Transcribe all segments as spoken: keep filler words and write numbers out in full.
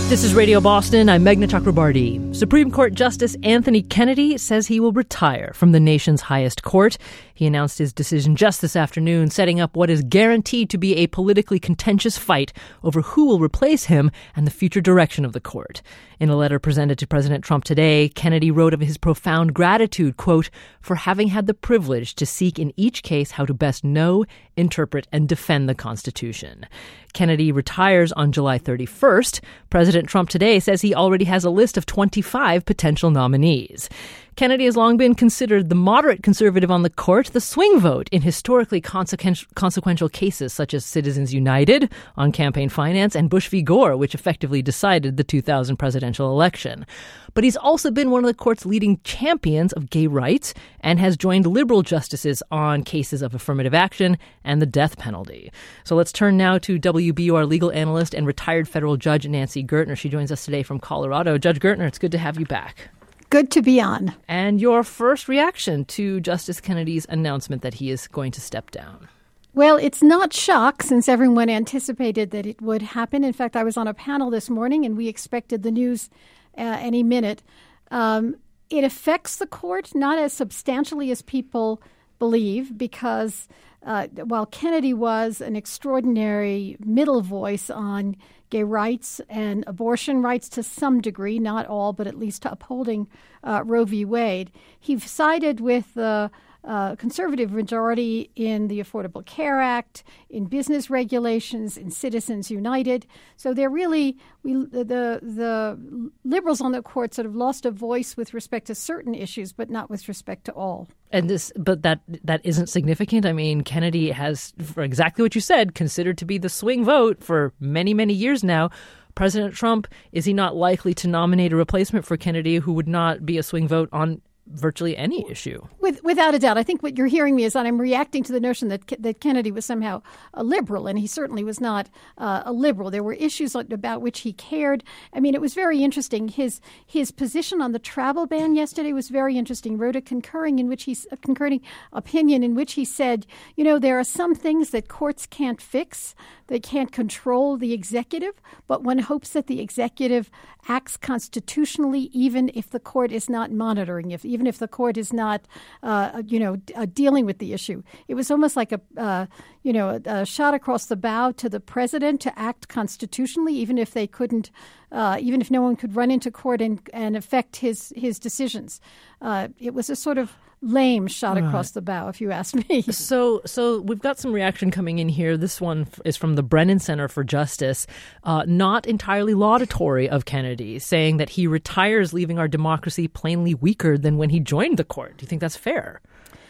This is Radio Boston. I'm Meghna Chakrabarty. Supreme Court Justice Anthony Kennedy says he will retire from the nation's highest court. He announced his decision just this afternoon, setting up what is guaranteed to be a politically contentious fight over who will replace him and the future direction of the court. In a letter presented to President Trump today, Kennedy wrote of his profound gratitude, quote, for having had the privilege to seek in each case how to best know, interpret, and defend the Constitution. Kennedy retires on July thirty-first. President Trump today says he already has a list of twenty-five potential nominees. Kennedy has long been considered the moderate conservative on the court, the swing vote in historically consequential, consequential cases such as Citizens United on campaign finance and Bush v. Gore, which effectively decided the two thousand presidential election. But he's also been one of the court's leading champions of gay rights and has joined liberal justices on cases of affirmative action and the death penalty. So let's turn now to W B U R legal analyst and retired federal judge Nancy Gertner. She joins us today from Colorado. Judge Gertner, it's good to have you back. Good to be on. And your first reaction to Justice Kennedy's announcement that he is going to step down? Well, it's not shock since everyone anticipated that it would happen. In fact, I was on a panel this morning and we expected the news uh, any minute. Um, it affects the court not as substantially as people believe because uh, while Kennedy was an extraordinary middle voice on gay rights and abortion rights to some degree, not all, but at least upholding uh, Roe v. Wade, he sided with the uh, conservative majority in the Affordable Care Act, in business regulations, in Citizens United. So they're really, we, the, the liberals on the court sort of lost a voice with respect to certain issues, but not with respect to all. And this, but that that isn't significant. I mean, Kennedy has, for exactly what you said, considered to be the swing vote for many, many years now. President Trump, is he not likely to nominate a replacement for Kennedy who would not be a swing vote on virtually any issue? With, without a doubt. I think what you're hearing me is that I'm reacting to the notion that that Kennedy was somehow a liberal, and he certainly was not uh, a liberal. There were issues about which he cared. I mean, it was very interesting. His his position on the travel ban yesterday was very interesting. He wrote a concurring in which he a concurring opinion in which he said, you know, there are some things that courts can't fix. They can't control the executive, but one hopes that the executive acts constitutionally, even if the court is not monitoring, if even if the court is not, uh, you know, uh, dealing with the issue. It was almost like a, uh, you know, a, a shot across the bow to the president to act constitutionally, even if they couldn't, uh, even if no one could run into court and, and affect his his decisions. Uh, it was a sort of lame shot across the bow, if you ask me. So so we've got some reaction coming in here. This one is from the Brennan Center for Justice, uh, not entirely laudatory of Kennedy, saying that he retires, leaving our democracy plainly weaker than when he joined the court. Do you think that's fair?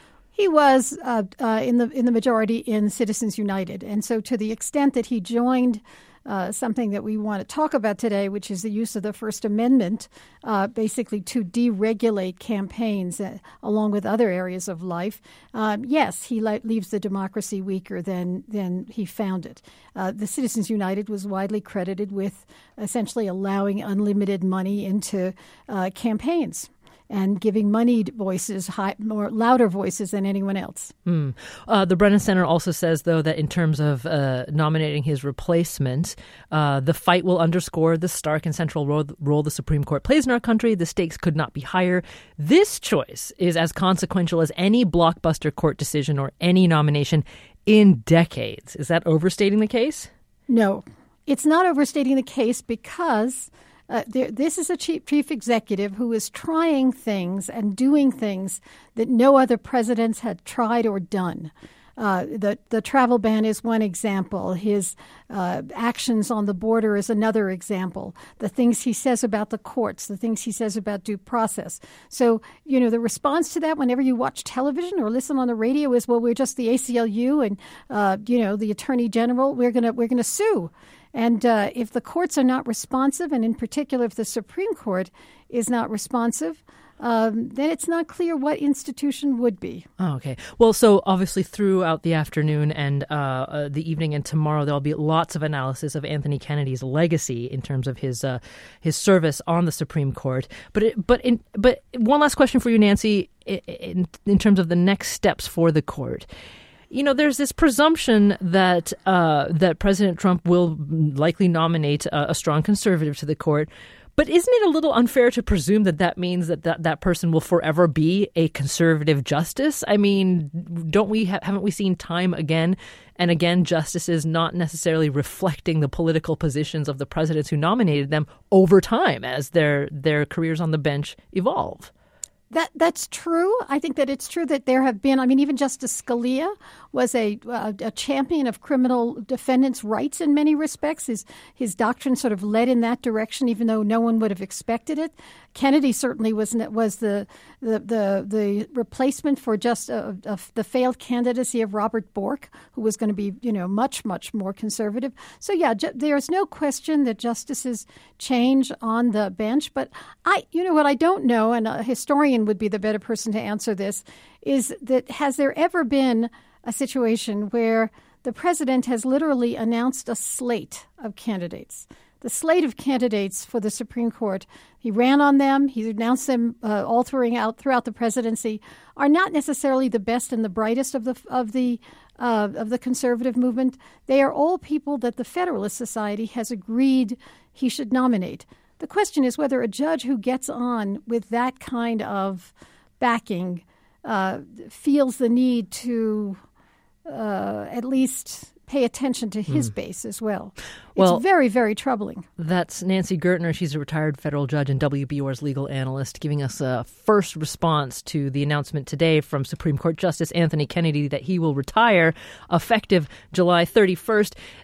He was uh, uh, in the in the majority in Citizens United. And so to the extent that he joined Uh, something that we want to talk about today, which is the use of the First Amendment, uh, basically to deregulate campaigns uh, along with other areas of life. Um, yes, he le- leaves the democracy weaker than than he found it. Uh, the Citizens United was widely credited with essentially allowing unlimited money into uh, campaigns and giving moneyed voices, high, more louder voices than anyone else. Mm. Uh, the Brennan Center also says, though, that in terms of uh, nominating his replacement, uh, the fight will underscore the stark and central role, role the Supreme Court plays in our country. The stakes could not be higher. This choice is as consequential as any blockbuster court decision or any nomination in decades. Is that overstating the case? No, it's not overstating the case because Uh, there, this is a chief, chief executive who is trying things and doing things that no other presidents had tried or done. Uh, the, the travel ban is one example. His uh, actions on the border is another example. The things he says about the courts, the things he says about due process. So, you know, the response to that whenever you watch television or listen on the radio is, well, we're just the A C L U and, uh, you know, the Attorney General. We're going to we're going to sue. And uh, if the courts are not responsive, and in particular if the Supreme Court is not responsive, um, then it's not clear what institution would be. Oh, okay. Well, so obviously throughout the afternoon and uh, uh, the evening and tomorrow, there'll be lots of analysis of Anthony Kennedy's legacy in terms of his uh, his service on the Supreme Court. But it, but in, but one last question for you, Nancy, in, in terms of the next steps for the court. you know, there's this presumption that uh, that President Trump will likely nominate a, a strong conservative to the court. But isn't it a little unfair to presume that that means that that, that person will forever be a conservative justice? I mean, don't we ha- haven't we seen time again and again justices not necessarily reflecting the political positions of the presidents who nominated them over time as their their careers on the bench evolve? That that's true. I think that it's true that there have been, I mean, even Justice Scalia was a uh, a champion of criminal defendants' rights in many respects. His his doctrine sort of led in that direction, even though no one would have expected it. Kennedy certainly was was the the the, the replacement for just uh, uh, the failed candidacy of Robert Bork, who was going to be, you know, much much more conservative. So yeah, ju- there's no question that justices change on the bench. But I, you know, what I don't know, and a historian would be the better person to answer this, is that has there ever been a situation where the president has literally announced a slate of candidates? The slate of candidates for the Supreme Court, he ran on them, he announced them uh, all throughout, throughout the presidency, are not necessarily the best and the brightest of the of the uh, of the conservative movement. They are all people that the Federalist Society has agreed he should nominate. The question is whether a judge who gets on with that kind of backing uh, feels the need to uh, at least pay attention to his mm. base as well. It's well, very, very troubling. That's Nancy Gertner. She's a retired federal judge and W B R's legal analyst, giving us a first response to the announcement today from Supreme Court Justice Anthony Kennedy that he will retire effective July thirty-first.